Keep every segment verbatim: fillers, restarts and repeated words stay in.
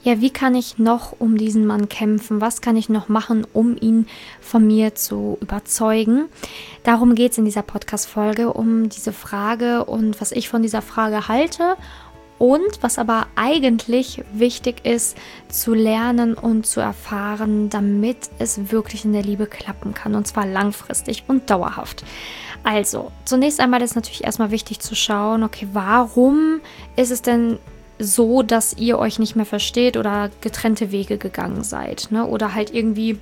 ja, wie kann ich noch um diesen Mann kämpfen? Was kann ich noch machen, um ihn von mir zu überzeugen? Darum geht es in dieser Podcast-Folge, um diese Frage und was ich von dieser Frage halte und was aber eigentlich wichtig ist, zu lernen und zu erfahren, damit es wirklich in der Liebe klappen kann, und zwar langfristig und dauerhaft. Also, zunächst einmal ist natürlich erstmal wichtig zu schauen, okay, warum ist es denn so, dass ihr euch nicht mehr versteht oder getrennte Wege gegangen seid, ne? Oder halt irgendwie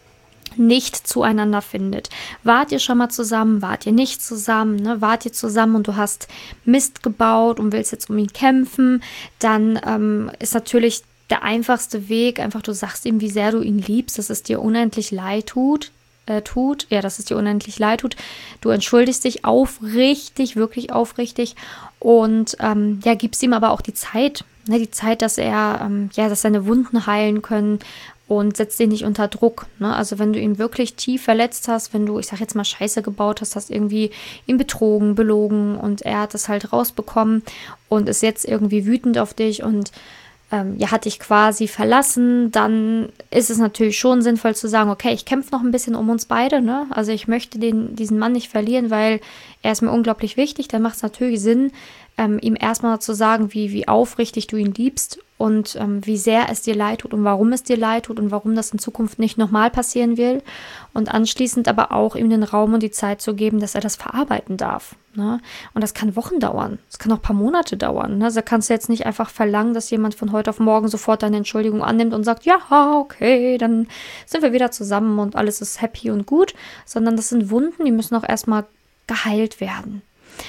nicht zueinander findet. Wart ihr schon mal zusammen, wart ihr nicht zusammen, ne? Wart ihr zusammen und du hast Mist gebaut und willst jetzt um ihn kämpfen, dann ähm, ist natürlich der einfachste Weg, einfach du sagst ihm, wie sehr du ihn liebst, dass es dir unendlich leid tut, äh, tut, ja, dass es dir unendlich leid tut. Du entschuldigst dich aufrichtig, wirklich aufrichtig und ähm, ja, gibst ihm aber auch die Zeit, ne? Die Zeit, dass er, ähm, ja, dass seine Wunden heilen können. Und setzt ihn nicht unter Druck, ne? Also wenn du ihn wirklich tief verletzt hast, wenn du, ich sag jetzt mal, Scheiße gebaut hast, hast irgendwie ihn betrogen, belogen und er hat das halt rausbekommen und ist jetzt irgendwie wütend auf dich und ähm, ja, hat dich quasi verlassen, dann ist es natürlich schon sinnvoll zu sagen, okay, ich kämpfe noch ein bisschen um uns beide, ne? Also ich möchte den, diesen Mann nicht verlieren, weil er ist mir unglaublich wichtig. Dann macht es natürlich Sinn, ähm, ihm erstmal zu sagen, wie, wie aufrichtig du ihn liebst und ähm, wie sehr es dir leid tut und warum es dir leid tut und warum das in Zukunft nicht nochmal passieren will. Und anschließend aber auch ihm den Raum und die Zeit zu geben, dass er das verarbeiten darf, ne? Und das kann Wochen dauern, das kann auch ein paar Monate dauern, ne? Also kannst du jetzt nicht einfach verlangen, dass jemand von heute auf morgen sofort deine Entschuldigung annimmt und sagt, ja, okay, dann sind wir wieder zusammen und alles ist happy und gut, sondern das sind Wunden, die müssen auch erstmal geheilt werden.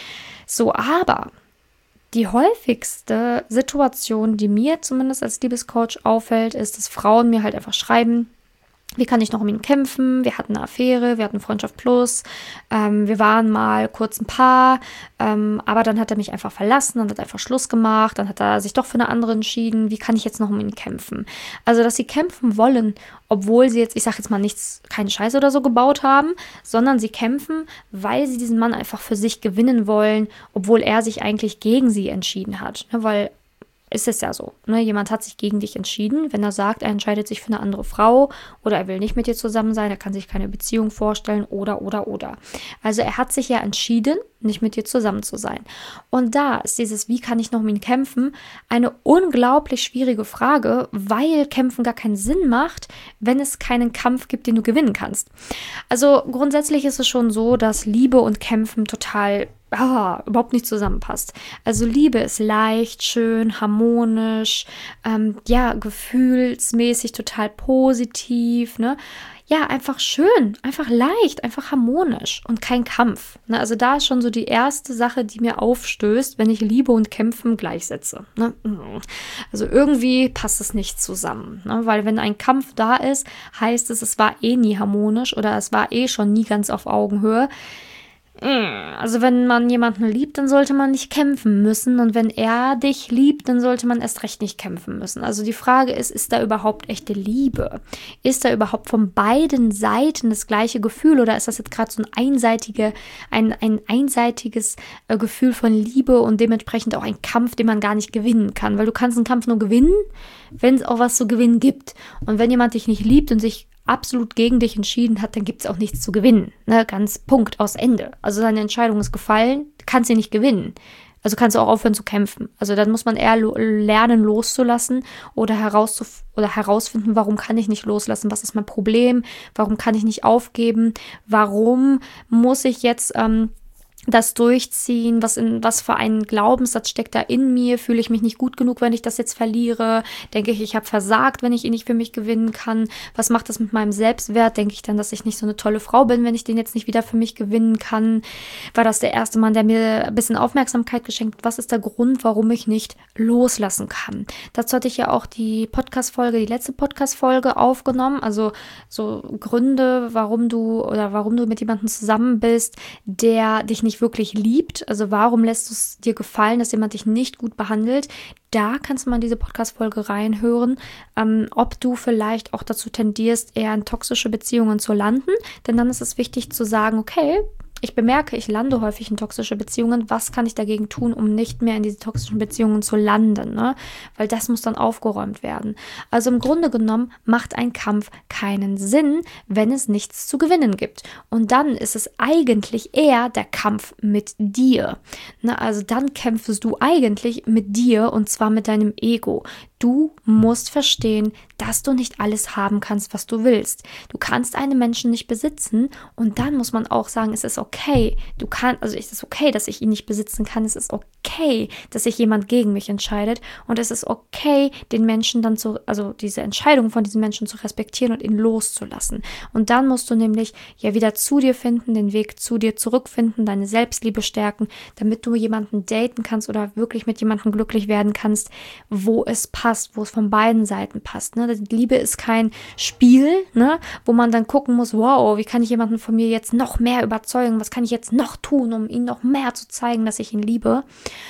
So, aber die häufigste Situation, die mir zumindest als Liebescoach auffällt, ist, dass Frauen mir halt einfach schreiben, wie kann ich noch um ihn kämpfen? Wir hatten eine Affäre, wir hatten Freundschaft plus, ähm, wir waren mal kurz ein Paar, ähm, aber dann hat er mich einfach verlassen, dann hat er einfach Schluss gemacht, dann hat er sich doch für eine andere entschieden. Wie kann ich jetzt noch um ihn kämpfen? Also, dass sie kämpfen wollen, obwohl sie jetzt, ich sag jetzt mal nichts, keinen Scheiß oder so gebaut haben, sondern sie kämpfen, weil sie diesen Mann einfach für sich gewinnen wollen, obwohl er sich eigentlich gegen sie entschieden hat, ne? Weil ist es ja so, ne? Jemand hat sich gegen dich entschieden, wenn er sagt, er entscheidet sich für eine andere Frau oder er will nicht mit dir zusammen sein, er kann sich keine Beziehung vorstellen oder, oder, oder. Also er hat sich ja entschieden, nicht mit dir zusammen zu sein. Und da ist dieses, wie kann ich noch um ihn kämpfen, eine unglaublich schwierige Frage, weil Kämpfen gar keinen Sinn macht, wenn es keinen Kampf gibt, den du gewinnen kannst. Also grundsätzlich ist es schon so, dass Liebe und Kämpfen total Ah, überhaupt nicht zusammenpasst. Also Liebe ist leicht, schön, harmonisch, ähm, ja, gefühlsmäßig total positiv, ne? Ja, einfach schön, einfach leicht, einfach harmonisch und kein Kampf, ne? Also da ist schon so die erste Sache, die mir aufstößt, wenn ich Liebe und Kämpfen gleichsetze, ne? Also irgendwie passt es nicht zusammen, ne? Weil wenn ein Kampf da ist, heißt es, es war eh nie harmonisch oder es war eh schon nie ganz auf Augenhöhe. Also wenn man jemanden liebt, dann sollte man nicht kämpfen müssen und wenn er dich liebt, dann sollte man erst recht nicht kämpfen müssen. Also die Frage ist, ist da überhaupt echte Liebe? Ist da überhaupt von beiden Seiten das gleiche Gefühl oder ist das jetzt gerade so ein einseitige, ein, ein einseitiges äh, Gefühl von Liebe und dementsprechend auch ein Kampf, den man gar nicht gewinnen kann? Weil du kannst einen Kampf nur gewinnen, wenn es auch was zu gewinnen gibt. Und wenn jemand dich nicht liebt und sich absolut gegen dich entschieden hat, dann gibt es auch nichts zu gewinnen. Ne? Ganz Punkt, aus Ende. Also seine Entscheidung ist gefallen, kannst sie nicht gewinnen. Also kannst du auch aufhören zu kämpfen. Also dann muss man eher lo- lernen, loszulassen oder, herauszuf- oder herausfinden, warum kann ich nicht loslassen, was ist mein Problem, warum kann ich nicht aufgeben, warum muss ich jetzt ähm, das durchziehen, was in was für ein Glaubenssatz steckt da in mir, fühle ich mich nicht gut genug, wenn ich das jetzt verliere, denke ich, ich habe versagt, wenn ich ihn nicht für mich gewinnen kann, was macht das mit meinem Selbstwert, denke ich dann, dass ich nicht so eine tolle Frau bin, wenn ich den jetzt nicht wieder für mich gewinnen kann, war das der erste Mann, der mir ein bisschen Aufmerksamkeit geschenkt hat, was ist der Grund, warum ich nicht loslassen kann. Dazu hatte ich ja auch die Podcast-Folge, die letzte Podcast-Folge aufgenommen, also so Gründe, warum du oder warum du mit jemandem zusammen bist, der dich nicht wirklich liebt, also warum lässt du es dir gefallen, dass jemand dich nicht gut behandelt, da kannst du mal in diese Podcast-Folge reinhören, ähm, ob du vielleicht auch dazu tendierst, eher in toxische Beziehungen zu landen, denn dann ist es wichtig zu sagen, okay, ich bemerke, ich lande häufig in toxische Beziehungen. Was kann ich dagegen tun, um nicht mehr in diese toxischen Beziehungen zu landen? Ne? Weil das muss dann aufgeräumt werden. Also im Grunde genommen macht ein Kampf keinen Sinn, wenn es nichts zu gewinnen gibt. Und dann ist es eigentlich eher der Kampf mit dir. Ne? Also dann kämpfst du eigentlich mit dir und zwar mit deinem Ego. Du musst verstehen, dass du nicht alles haben kannst, was du willst. Du kannst einen Menschen nicht besitzen und dann muss man auch sagen, es ist okay. Du kannst, also es ist okay, dass ich ihn nicht besitzen kann. Es ist okay, dass sich jemand gegen mich entscheidet und es ist okay, den Menschen dann zu, also diese Entscheidung von diesem Menschen zu respektieren und ihn loszulassen. Und dann musst du nämlich ja wieder zu dir finden, den Weg zu dir zurückfinden, deine Selbstliebe stärken, damit du jemanden daten kannst oder wirklich mit jemandem glücklich werden kannst, wo es passt. wo es von beiden Seiten passt. Ne? Die Liebe ist kein Spiel, ne? Wo man dann gucken muss, wow, wie kann ich jemanden von mir jetzt noch mehr überzeugen? Was kann ich jetzt noch tun, um ihm noch mehr zu zeigen, dass ich ihn liebe?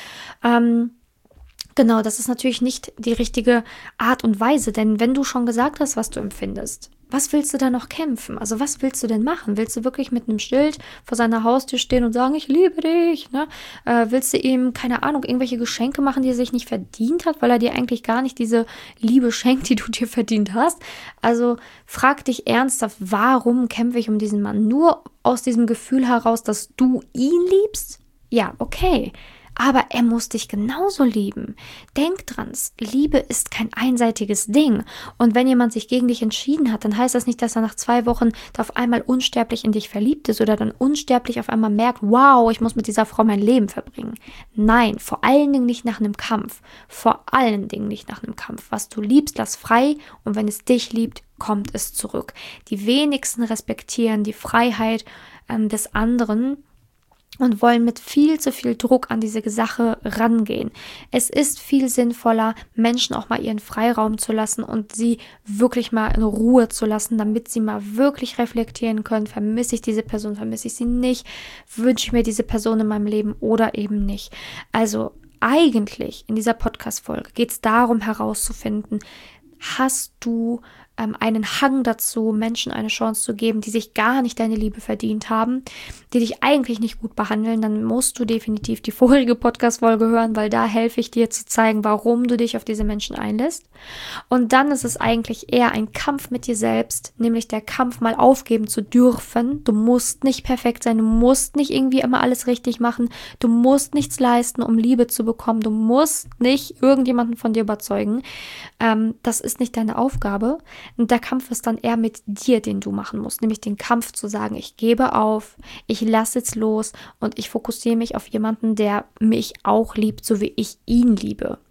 Ähm, genau, das ist natürlich nicht die richtige Art und Weise, denn wenn du schon gesagt hast, was du empfindest, was willst du da noch kämpfen? Also was willst du denn machen? Willst du wirklich mit einem Schild vor seiner Haustür stehen und sagen, ich liebe dich? Ne? Äh, willst du ihm, keine Ahnung, irgendwelche Geschenke machen, die er sich nicht verdient hat, weil er dir eigentlich gar nicht diese Liebe schenkt, die du dir verdient hast? Also frag dich ernsthaft, warum kämpfe ich um diesen Mann? Nur aus diesem Gefühl heraus, dass du ihn liebst? Ja, okay. Aber er muss dich genauso lieben. Denk dran, Liebe ist kein einseitiges Ding. Und wenn jemand sich gegen dich entschieden hat, dann heißt das nicht, dass er nach zwei Wochen auf einmal unsterblich in dich verliebt ist oder dann unsterblich auf einmal merkt, wow, ich muss mit dieser Frau mein Leben verbringen. Nein, vor allen Dingen nicht nach einem Kampf. Vor allen Dingen nicht nach einem Kampf. Was du liebst, lass frei und wenn es dich liebt, kommt es zurück. Die wenigsten respektieren die Freiheit ähm, des anderen und wollen mit viel zu viel Druck an diese Sache rangehen. Es ist viel sinnvoller, Menschen auch mal ihren Freiraum zu lassen und sie wirklich mal in Ruhe zu lassen, damit sie mal wirklich reflektieren können, vermisse ich diese Person, vermisse ich sie nicht, wünsche ich mir diese Person in meinem Leben oder eben nicht. Also eigentlich in dieser Podcast-Folge geht es darum herauszufinden, hast du ähm, einen Hang dazu, Menschen eine Chance zu geben, die sich gar nicht deine Liebe verdient haben, die dich eigentlich nicht gut behandeln, dann musst du definitiv die vorige Podcast-Folge hören, weil da helfe ich dir zu zeigen, warum du dich auf diese Menschen einlässt. Und dann ist es eigentlich eher ein Kampf mit dir selbst, nämlich der Kampf, mal aufgeben zu dürfen. Du musst nicht perfekt sein, du musst nicht irgendwie immer alles richtig machen, du musst nichts leisten, um Liebe zu bekommen, du musst nicht irgendjemanden von dir überzeugen. Ähm, das ist nicht deine Aufgabe. Und der Kampf ist dann eher mit dir, den du machen musst, nämlich den Kampf zu sagen, ich gebe auf, ich lasse jetzt los und ich fokussiere mich auf jemanden, der mich auch liebt, so wie ich ihn liebe.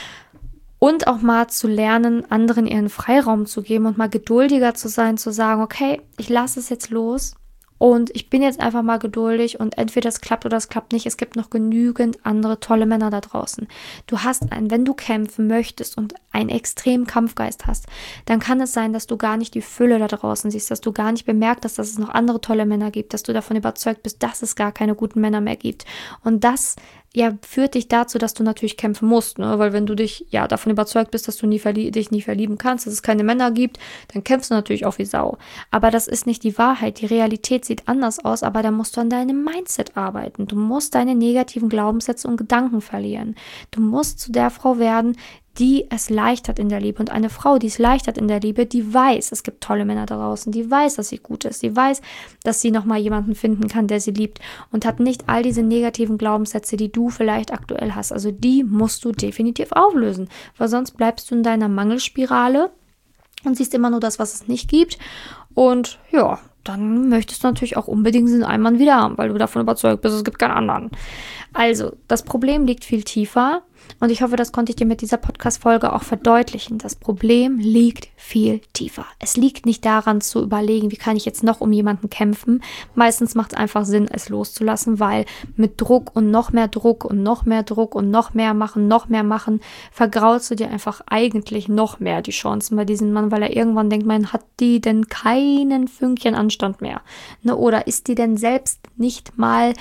Und auch mal zu lernen, anderen ihren Freiraum zu geben und mal geduldiger zu sein, zu sagen, okay, ich lasse es jetzt los. Und ich bin jetzt einfach mal geduldig und entweder es klappt oder es klappt nicht. Es gibt noch genügend andere tolle Männer da draußen. Du hast einen, wenn du kämpfen möchtest und einen extremen Kampfgeist hast, dann kann es sein, dass du gar nicht die Fülle da draußen siehst, dass du gar nicht bemerkt hast, dass es noch andere tolle Männer gibt, dass du davon überzeugt bist, dass es gar keine guten Männer mehr gibt. Und das ja, führt dich dazu, dass du natürlich kämpfen musst, ne? Weil wenn du dich ja davon überzeugt bist, dass du nie verlie- dich nie verlieben kannst, dass es keine Männer gibt, dann kämpfst du natürlich auch wie Sau. Aber das ist nicht die Wahrheit. Die Realität sieht anders aus, aber da musst du an deinem Mindset arbeiten. Du musst deine negativen Glaubenssätze und Gedanken verlieren. Du musst zu der Frau werden, die es leicht hat in der Liebe. Und eine Frau, die es leicht hat in der Liebe, die weiß, es gibt tolle Männer da draußen, die weiß, dass sie gut ist, die weiß, dass sie nochmal jemanden finden kann, der sie liebt und hat nicht all diese negativen Glaubenssätze, die du vielleicht aktuell hast. Also die musst du definitiv auflösen, weil sonst bleibst du in deiner Mangelspirale und siehst immer nur das, was es nicht gibt. Und ja, dann möchtest du natürlich auch unbedingt diesen einen Mann wieder haben, weil du davon überzeugt bist, es gibt keinen anderen. Also, das Problem liegt viel tiefer und ich hoffe, das konnte ich dir mit dieser Podcast-Folge auch verdeutlichen. Das Problem liegt viel tiefer. Es liegt nicht daran zu überlegen, wie kann ich jetzt noch um jemanden kämpfen. Meistens macht es einfach Sinn, es loszulassen, weil mit Druck und noch mehr Druck und noch mehr Druck und noch mehr machen, noch mehr machen, vergraulst du dir einfach eigentlich noch mehr die Chancen bei diesem Mann, weil er irgendwann denkt, man, hat die denn keinen Fünkchen Anstand mehr? Ne? Oder ist die denn selbst nicht mal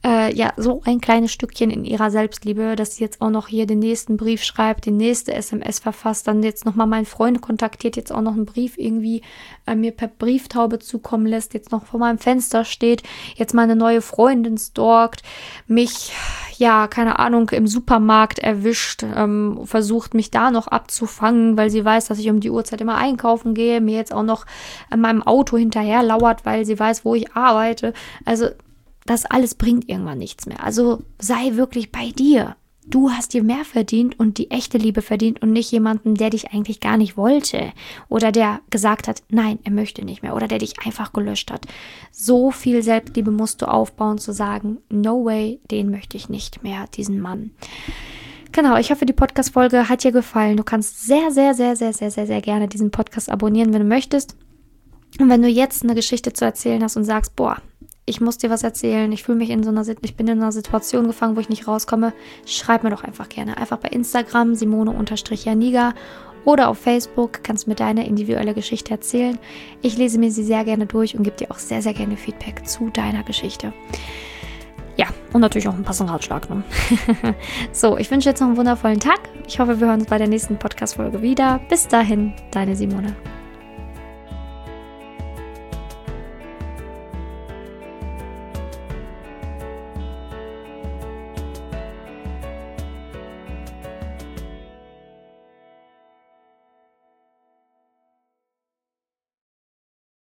äh, ja so ein kleines Stückchen in ihrer Selbstliebe, dass sie jetzt auch noch hier den nächsten Brief schreibt, die nächste S M S verfasst, dann jetzt nochmal meinen Freund kontaktiert, jetzt auch noch einen Brief irgendwie äh, mir per Brieftaube zukommen lässt, jetzt noch vor meinem Fenster steht, jetzt meine neue Freundin stalkt, mich, ja, keine Ahnung, im Supermarkt erwischt, ähm, versucht mich da noch abzufangen, weil sie weiß, dass ich um die Uhrzeit immer einkaufen gehe, mir jetzt auch noch an meinem Auto hinterher lauert, weil sie weiß, wo ich arbeite. Also das alles bringt irgendwann nichts mehr. Also sei wirklich bei dir. Du hast dir mehr verdient und die echte Liebe verdient und nicht jemanden, der dich eigentlich gar nicht wollte oder der gesagt hat, nein, er möchte nicht mehr oder der dich einfach gelöscht hat. So viel Selbstliebe musst du aufbauen, zu sagen, no way, den möchte ich nicht mehr, diesen Mann. Genau, ich hoffe, die Podcast-Folge hat dir gefallen. Du kannst sehr, sehr, sehr, sehr, sehr, sehr, sehr gerne diesen Podcast abonnieren, wenn du möchtest. Und wenn du jetzt eine Geschichte zu erzählen hast und sagst, boah, ich muss dir was erzählen, ich fühle mich in so einer, ich bin in einer Situation gefangen, wo ich nicht rauskomme, schreib mir doch einfach gerne. Einfach bei Instagram, Simone-Janiga oder auf Facebook, kannst mir deine individuelle Geschichte erzählen. Ich lese mir sie sehr gerne durch und gebe dir auch sehr, sehr gerne Feedback zu deiner Geschichte. Ja, und natürlich auch einen passenden Ratschlag. Ne? So, ich wünsche jetzt noch einen wundervollen Tag. Ich hoffe, wir hören uns bei der nächsten Podcast-Folge wieder. Bis dahin, deine Simone.